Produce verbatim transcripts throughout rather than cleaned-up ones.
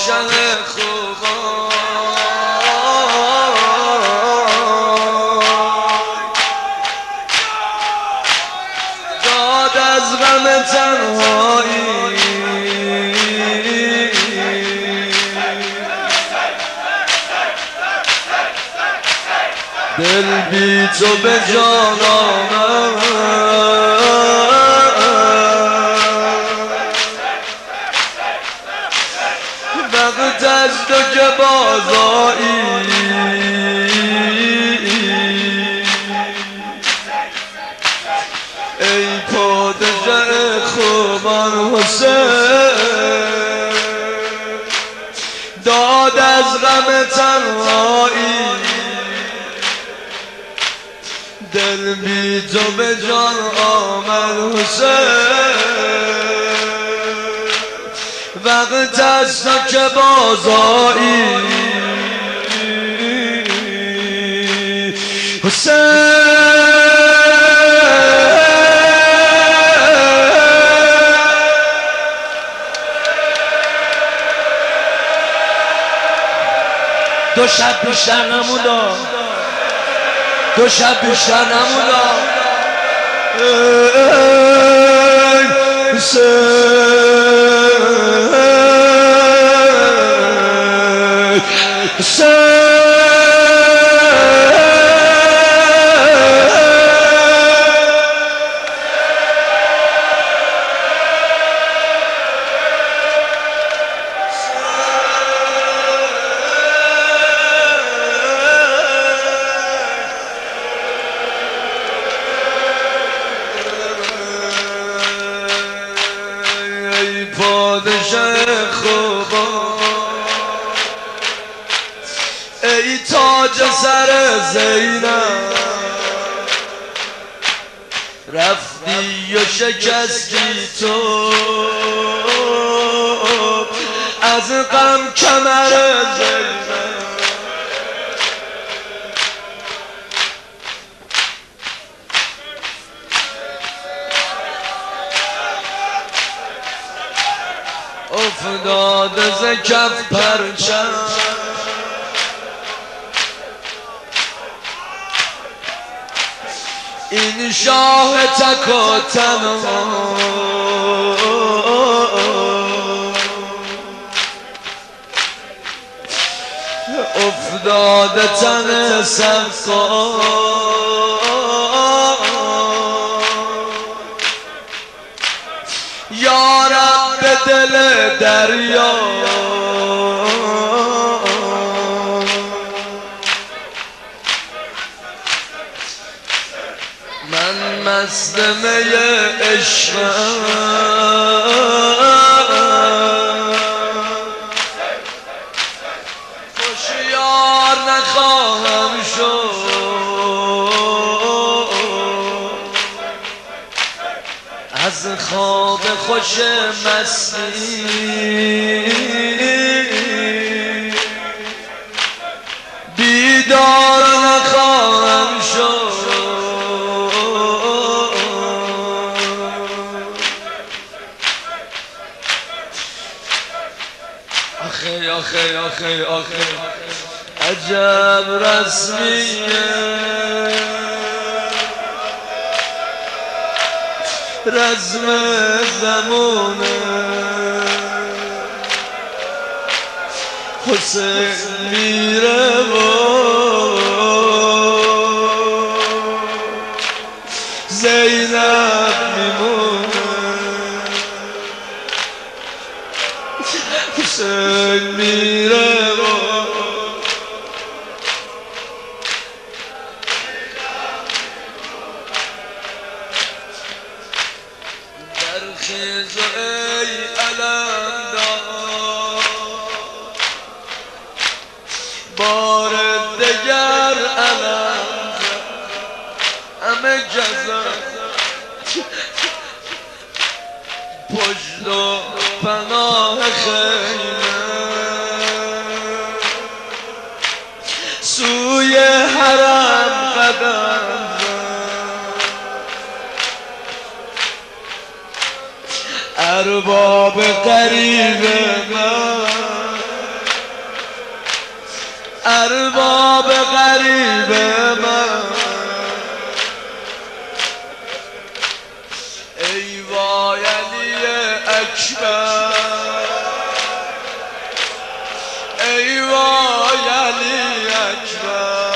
پادشه خوبان داد از غم تنهایی دل بی تو به جان آمد وقت از تو که بازایی ای پادشه خوبان حسین داد از غم تنهایی دل بی تو به جان آمد حسین وقت است که بازایی حسین دو شب بیشتر نموندا دو شب بیشتر نموندا پادشه خوبان ای تاج سر زینب رفتی و شکستی تو از غم کمر زینب افتاده ز کف پرچم این شاه تک و تنها افتاده تن سقا یارب به دل دریا من مست می عشقم هوشیار نخواهم شد از خواب خوش مستی بیدار نخواهم شد آخه آخه آخه آخه عجب رسمیه رزم زمونه حسین میره و زینب میمونه حسین میره و خیز ای علمدار بار دگر علم همه جزا پشت و پناه خیمه سوی حرم قدم ارباب قریب من اکبر ای وای علی اکبر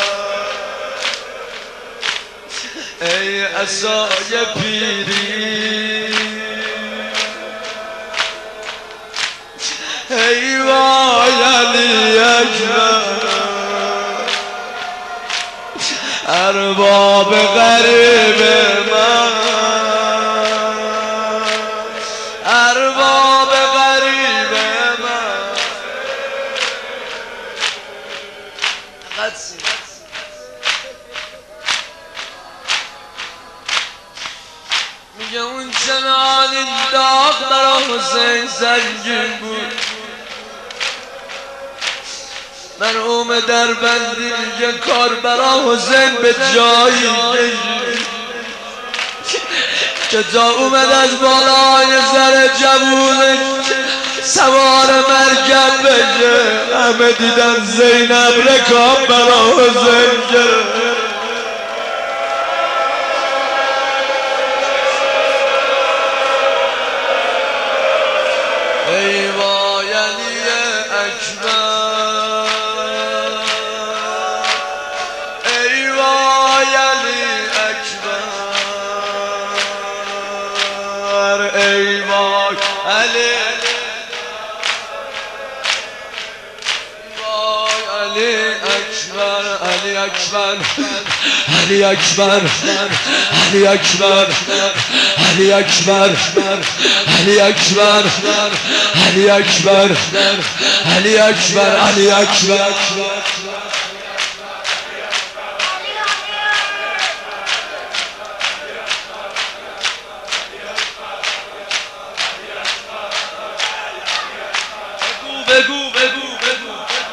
ای عصای پیری ای وای علی اکبر ارباب غریب من ارباب غریب من میگه اون چنان این داغ برا حسین سنگین بود مرحوم دربندی میگه کار برا حسین به جایی که تا اومد از بالای سر جوونش سوار مرکب بشه همه دیدن زینب رکاب برا حسین گرفت ای وای علی اکبر ای وای علی اکبر ای وای علی علی اکبر علی اکبر علی اکبر علی اکبر علی اکبر علی اکبر علی اکبر علی اکبر بگو بگو بگو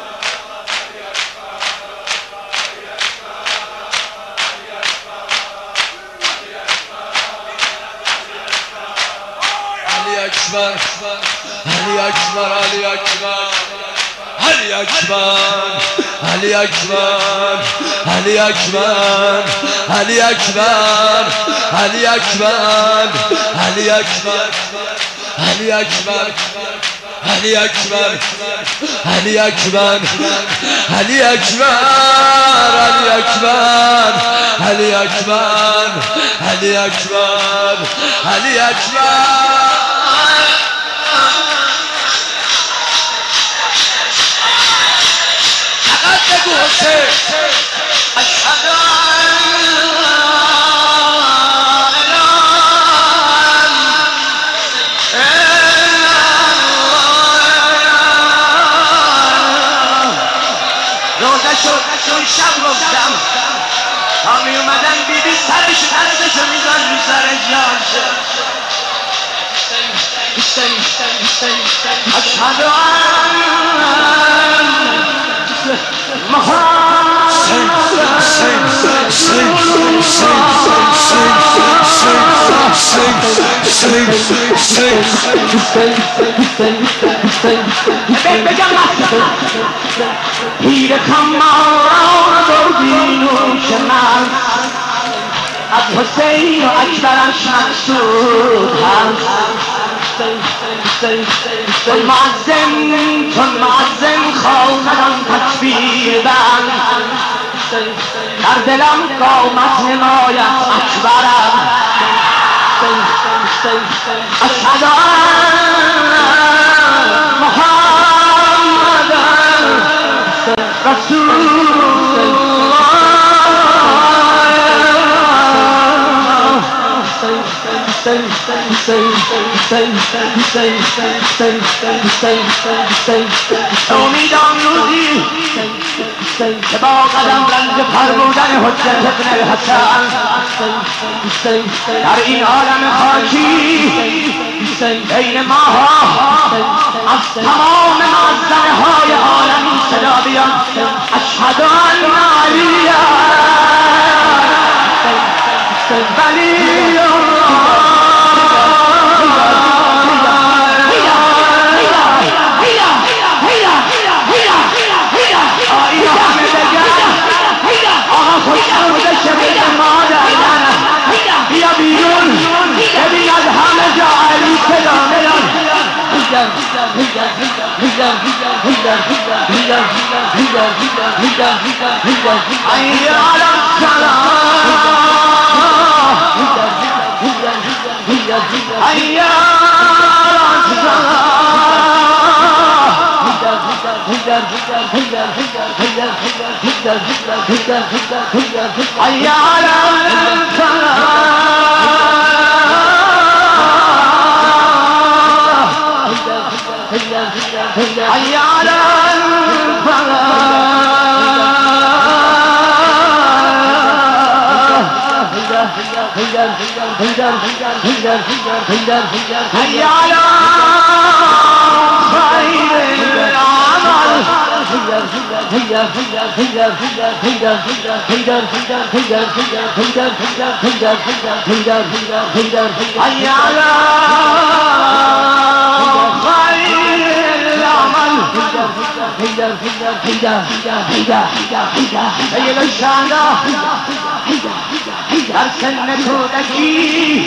علی اکبر علی اکبر علی اکبر علی اکبر علی اکبر علی اکبر علی اکبر علی اکبر علی اکبر علی اکبر علی اکبر علی اکبر علی اکبر علی اکبر علی اکبر علی اکبر علی اکبر فقط بگو حسین اشهد چون شب گفتم تا می اومدن بیبی سرش دستشو میزن رو سر جاش اشهد ان هیر کمان دردینوش من از حسین و اکبرش مقصود هست چون معظم چون معظم خواندم تکبیر بند در دلم قامت نماید اکبرم اشهد ان محمدن رسول امیدم روزی که با قدم رنج فرمودن حجت ابن الحسن در این عالم خاکی بین ماها از تمام معظمه های عالمی صدا بیان اشهد ان علی ولی بیا بیرون ببین از همه جا علی صدا میاد حي على حي على خير العمل حي على هي الشعلة أرسلنا كودكي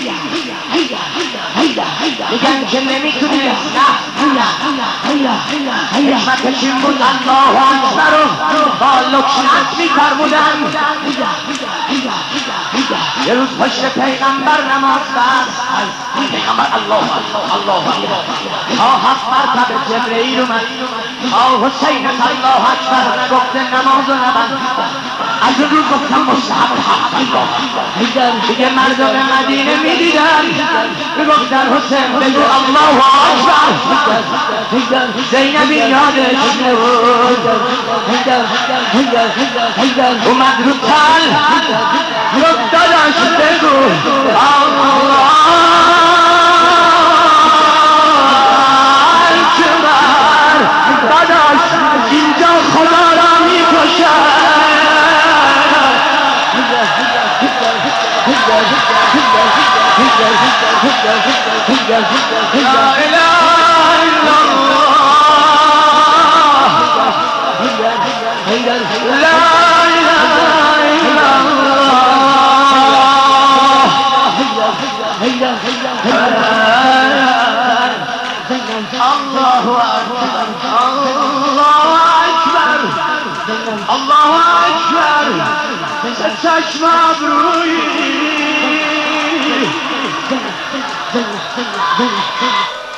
لكن كلمي كنسنا ما كشم بود الله أكبر بالك شنات میکر بودن یه روز پشت پیغمبر نماز بست پیغمبر الله الله الله آه اکبر تب جبرئیل اومد آه حسین الله اکبر نگفته نماز و نبند از اون روز گفتم مستحب حق دیگه مردم مدینه میدیدن میگفتن حسین بگو الله اکبر زینبی یادش نبود اومد رو تل گفت داداش بگو الله اکبر داداش اینجا خدا را میکشد لا اله الا الله لا اله الا الله اكبر الله اكبر الله اكبر چشم ابرویی